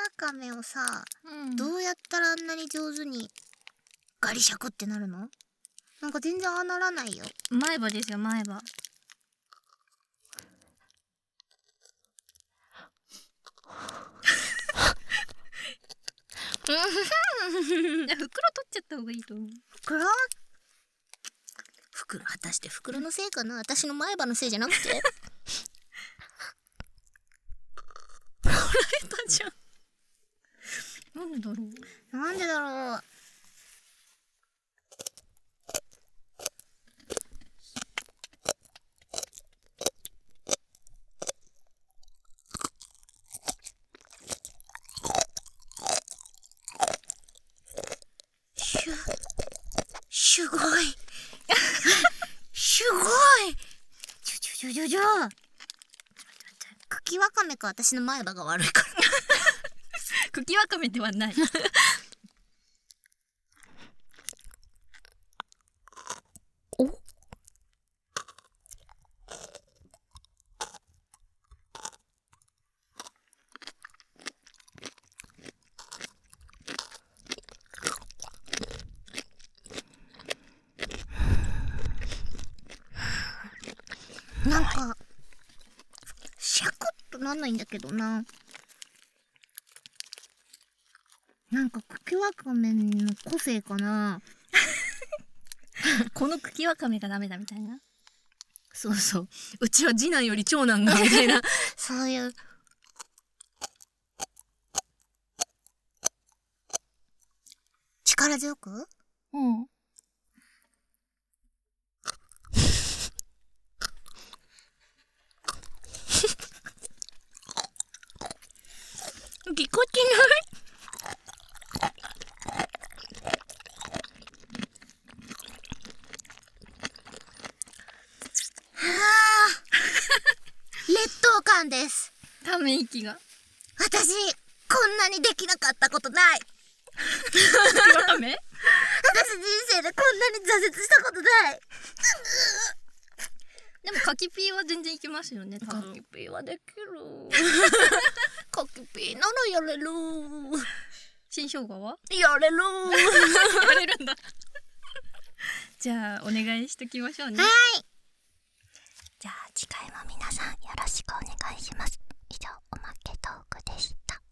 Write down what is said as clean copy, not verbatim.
わかめをさ、 うん、 どうやったらあんなに上手にガリシャクってなるの？なんか全然ああならないよ。 前歯ですよ、前歯。いや、袋取っちゃった方がいいと思う。 袋果たして袋のせいかな、私の前歯のせいじゃなくて。 笑えたじゃん。なんでだろう。 なんでだろう。すごいすごい。茎わかめか私の前歯が悪いから。 茎わかめではない。 お、なんかシャクッとなんないんだけどな。なんか茎わかめの個性かな。 この茎わかめがダメだみたいな。そうそう。うちは次男より長男がみたいな。 そういう。力強く？ うん。 ぎこちない。劣等感です。 ため息が。 私こんなにできなかったことない。 茎わかめ？ 私人生でこんなに挫折したことない。 でも柿ピーは全然いけますよね。多分。 柿ピーはできる。柿ピーならやれる。 新生姜は？ やれる。 やれるんだ。じゃあお願いしときましょうね。 はい。 じゃあ次回も皆さんよろしくお願いします。以上、おまけトークでした。